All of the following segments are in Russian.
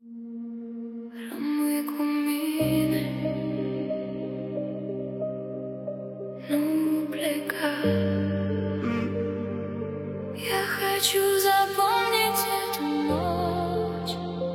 Ramui combine нубрика. Я хочу запомнить эту ночь.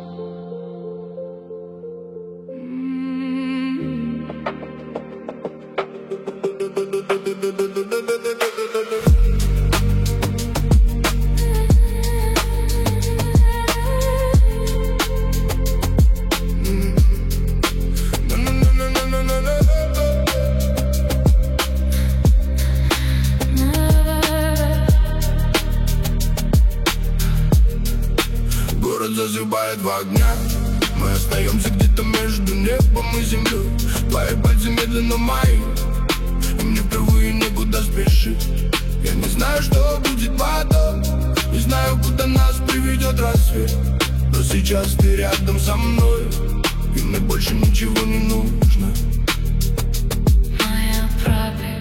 Город зазывает в огня. Мы остаемся где-то между небом и землей. Твои пальцы медленно мои, и мне впервые некуда спешить. Я не знаю, что будет потом, не знаю, куда нас приведет рассвет. Но сейчас ты рядом со мной, и мне больше ничего не нужно. Моя правда,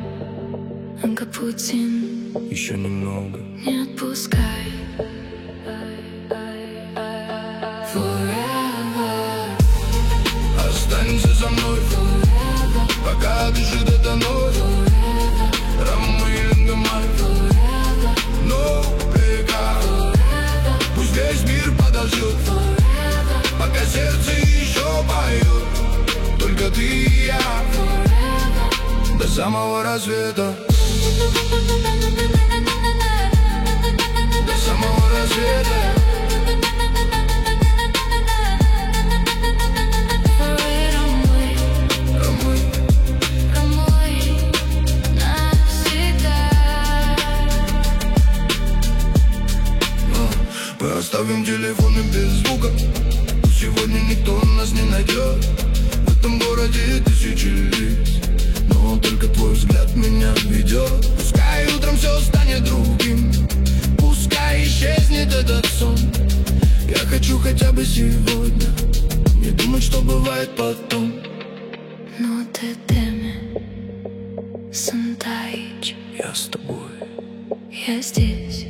Путин, Еще немного. не отпускай. Forever, Останься со мной, forever, пока дышит эта ночь. Рамы-лингамай, forever, но река. Пусть весь мир подождет, forever, пока сердце еще поет. Только ты и я, forever. до самого рассвета. До самого рассвета. Рамы, мы оставим телефоны без звука. Сегодня никто нас не найдет. В этом городе тысячи лиц, но только твой взгляд меня ведет. Пускай утром все станет другим, пускай исчезнет этот сон. Я хочу хотя бы сегодня не думать, что бывает потом. Но ты теме, Сантаич, Я с тобой. я здесь.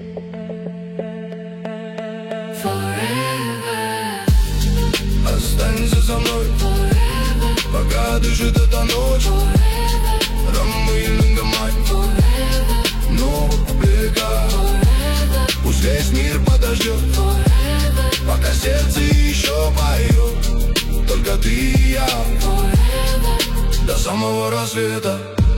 Forever, Останься со мной, forever, пока дышит эта ночь. forever, Рамы-лингамай, forever, ну река. forever, Пусть весь мир подождет, forever, пока сердце еще поет. Только ты и я, forever. до самого рассвета.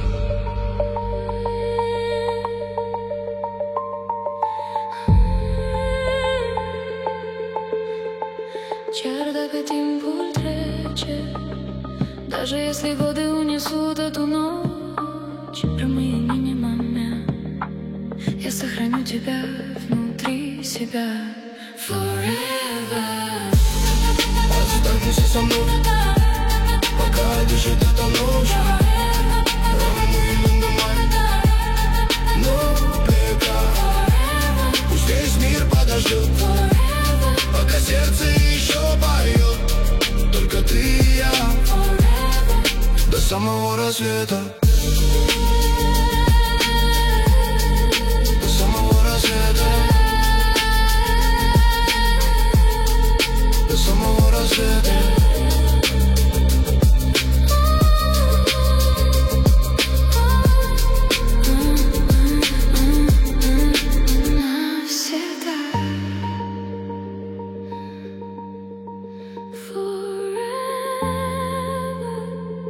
Чердак timpul trece, даже если годы унесут эту ночь. Прямые минима мя, я сохраню тебя внутри себя. Forever, Останься со мной, пока дышит эта ночь. Рамы-лингамай, ну река. Пусть весь мир подождет, пока сердце еще поет. Только ты и я, до самого рассвета. До самого рассвета. До самого рассвета. навсегда. Forever,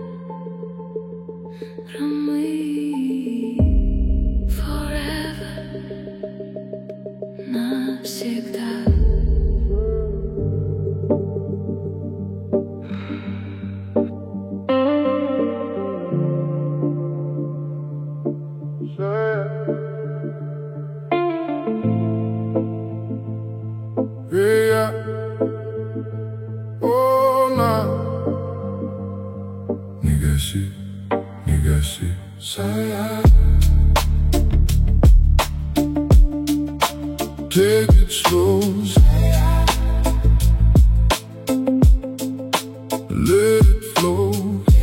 Рамы, forever, навсегда. Yeah, oh, nah. Не гаси, сая. Take it slow, let it flow.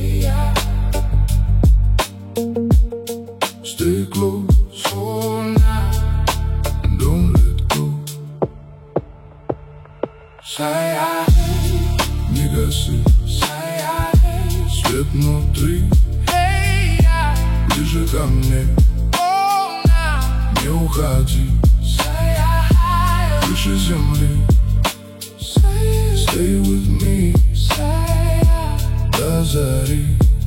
Stay close all night, don't let go. Не гаси свет внутри, ближе ко мне, не уходи, выше земли. Stay with me до зари,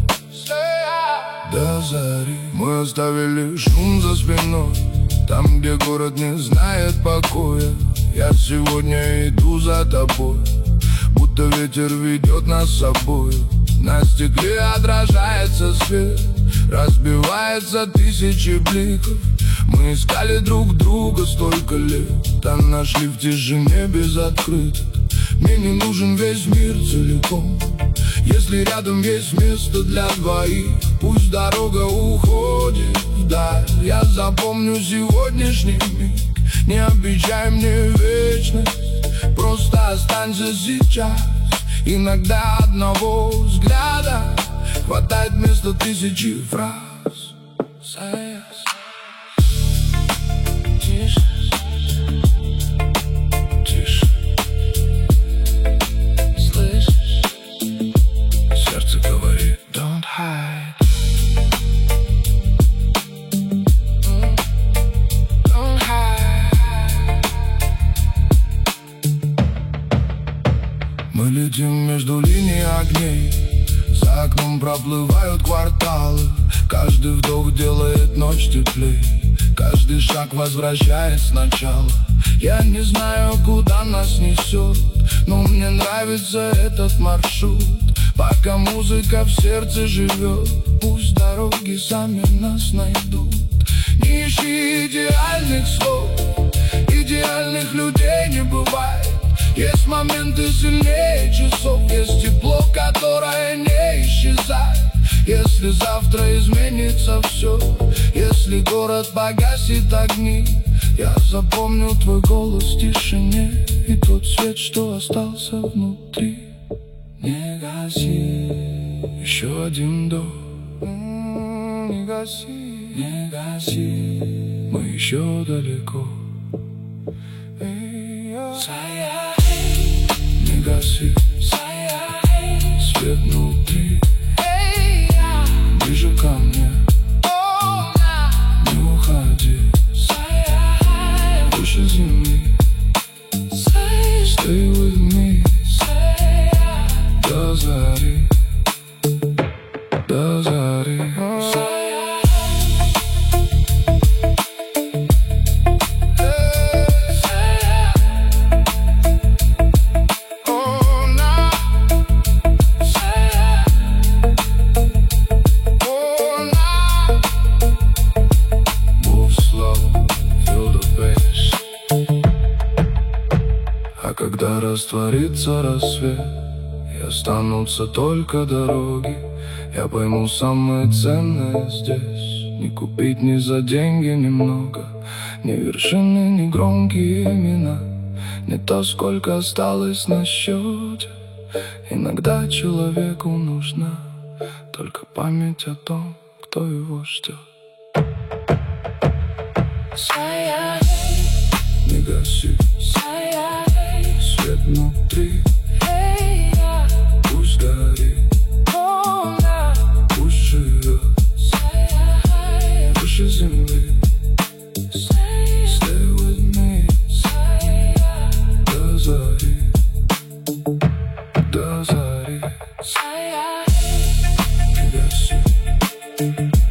до зари. Мы оставили шум за спиной, там, где город не знает покоя. Я сегодня иду за тобой, будто ветер ведет нас с собой. На стекле отражается свет, разбивается тысячи бликов. Мы искали друг друга столько лет, а нашли в тишине без открыток. Мне не нужен весь мир целиком, если рядом есть место для двоих. Пусть дорога уходит вдаль, я запомню сегодняшний миг. Не обещай мне вечность, просто останься сейчас. Иногда одного взгляда хватает вместо тысячи фраз. Тише, тише. Слышишь? Сердце говорит: don't hide. Don't hide. Мы летим между линий огней, за окном проплывают кварталы. Каждый вдох делает ночь теплей, каждый шаг возвращает сначала. Я не знаю, куда нас несет, но мне нравится этот маршрут. Пока музыка в сердце живет, пусть дороги сами нас найдут. Не ищи идеальных слов, идеальных людей не бывает. Есть моменты сильнее часов, есть тепло, которое не исчезает. Если завтра изменится все, если город погасит огни, я запомню твой голос в тишине и тот свет, что остался внутри. Не гаси, еще один вдох. Не гаси, не гаси, мы еще далеко. Не гаси свет внутри, ближе ко мне, не уходи, выше земли. Stay with me до зари, до зари. А когда растворится рассвет и останутся только дороги, я пойму самое ценное здесь. Не купить ни за деньги немного, ни вершины, ни громкие имена, не то, сколько осталось на счете. Иногда человеку нужна только память о том, кто его ждет. Не гаси свет внутри, пусть горит, пусть живет выше земли. Stay with me до зари, до зари. Не гаси.